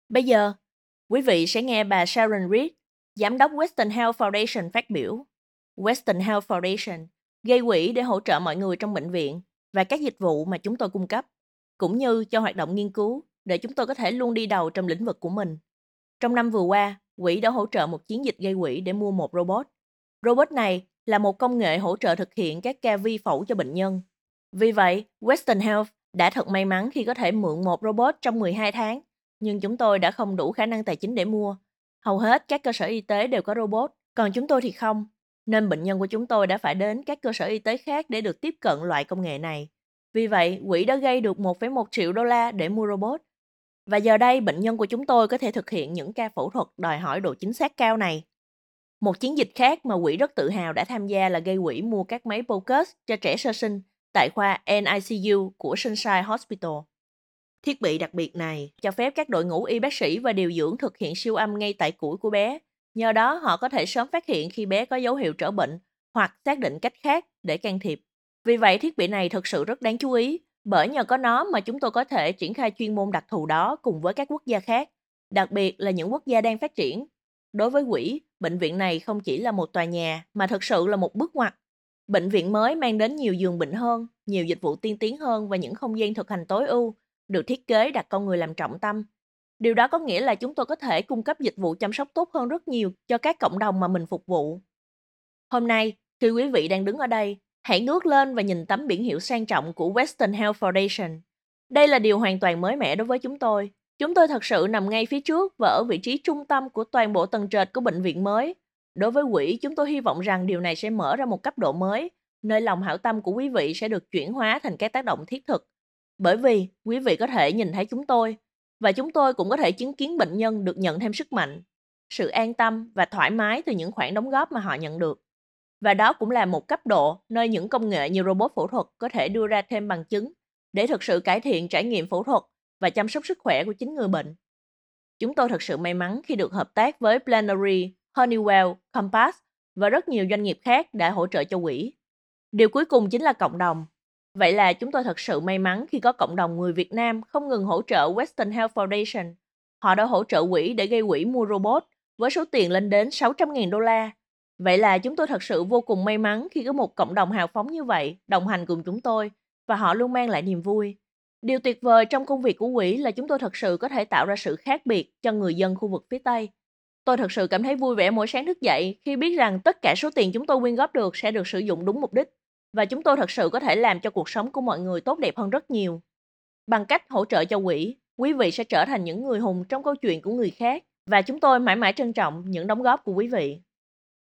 Bây giờ, quý vị sẽ nghe bà Sharon Reed, Giám đốc Western Health Foundation phát biểu. Western Health Foundation gây quỹ để hỗ trợ mọi người trong bệnh viện và các dịch vụ mà chúng tôi cung cấp, cũng như cho hoạt động nghiên cứu để chúng tôi có thể luôn đi đầu trong lĩnh vực của mình. Trong năm vừa qua, quỹ đã hỗ trợ một chiến dịch gây quỹ để mua một robot. Robot này là một công nghệ hỗ trợ thực hiện các ca vi phẫu cho bệnh nhân. Vì vậy, Western Health đã thật may mắn khi có thể mượn một robot trong 12 tháng, nhưng chúng tôi đã không đủ khả năng tài chính để mua. Hầu hết các cơ sở y tế đều có robot, còn chúng tôi thì không, nên bệnh nhân của chúng tôi đã phải đến các cơ sở y tế khác để được tiếp cận loại công nghệ này. Vì vậy, quỹ đã gây được 1,1 triệu đô la để mua robot. Và giờ đây, bệnh nhân của chúng tôi có thể thực hiện những ca phẫu thuật đòi hỏi độ chính xác cao này. Một chiến dịch khác mà quỹ rất tự hào đã tham gia là gây quỹ mua các máy POCUS cho trẻ sơ sinh tại khoa NICU của Sunshine Hospital. Thiết bị đặc biệt này cho phép các đội ngũ y bác sĩ và điều dưỡng thực hiện siêu âm ngay tại củi của bé. Nhờ đó, họ có thể sớm phát hiện khi bé có dấu hiệu trở bệnh hoặc xác định cách khác để can thiệp. Vì vậy, thiết bị này thực sự rất đáng chú ý, bởi nhờ có nó mà chúng tôi có thể triển khai chuyên môn đặc thù đó cùng với các quốc gia khác, đặc biệt là những quốc gia đang phát triển. Đối với quỹ, bệnh viện này không chỉ là một tòa nhà mà thực sự là một bước ngoặt. Bệnh viện mới mang đến nhiều giường bệnh hơn, nhiều dịch vụ tiên tiến hơn và những không gian thực hành tối ưu, được thiết kế đặt con người làm trọng tâm. Điều đó có nghĩa là chúng tôi có thể cung cấp dịch vụ chăm sóc tốt hơn rất nhiều cho các cộng đồng mà mình phục vụ. Hôm nay, khi quý vị đang đứng ở đây, hãy ngước lên và nhìn tấm biển hiệu sang trọng của Western Health Foundation. Đây là điều hoàn toàn mới mẻ đối với chúng tôi. Chúng tôi thật sự nằm ngay phía trước và ở vị trí trung tâm của toàn bộ tầng trệt của bệnh viện mới. Đối với quỹ, chúng tôi hy vọng rằng điều này sẽ mở ra một cấp độ mới, nơi lòng hảo tâm của quý vị sẽ được chuyển hóa thành các tác động thiết thực. Bởi vì quý vị có thể nhìn thấy chúng tôi, và chúng tôi cũng có thể chứng kiến bệnh nhân được nhận thêm sức mạnh, sự an tâm và thoải mái từ những khoản đóng góp mà họ nhận được. Và đó cũng là một cấp độ nơi những công nghệ như robot phẫu thuật có thể đưa ra thêm bằng chứng để thực sự cải thiện trải nghiệm phẫu thuật và chăm sóc sức khỏe của chính người bệnh. Chúng tôi thật sự may mắn khi được hợp tác với Planary, Honeywell, Compass và rất nhiều doanh nghiệp khác đã hỗ trợ cho quỹ. Điều cuối cùng chính là cộng đồng. Vậy là chúng tôi thật sự may mắn khi có cộng đồng người Việt Nam không ngừng hỗ trợ Western Health Foundation. Họ đã hỗ trợ quỹ để gây quỹ mua robot với số tiền lên đến 600.000 đô la. Vậy là chúng tôi thật sự vô cùng may mắn khi có một cộng đồng hào phóng như vậy đồng hành cùng chúng tôi và họ luôn mang lại niềm vui. Điều tuyệt vời trong công việc của quỹ là chúng tôi thật sự có thể tạo ra sự khác biệt cho người dân khu vực phía Tây. Tôi thật sự cảm thấy vui vẻ mỗi sáng thức dậy khi biết rằng tất cả số tiền chúng tôi quyên góp được sẽ được sử dụng đúng mục đích và chúng tôi thật sự có thể làm cho cuộc sống của mọi người tốt đẹp hơn rất nhiều. Bằng cách hỗ trợ cho quỹ, quý vị sẽ trở thành những người hùng trong câu chuyện của người khác và chúng tôi mãi mãi trân trọng những đóng góp của quý vị.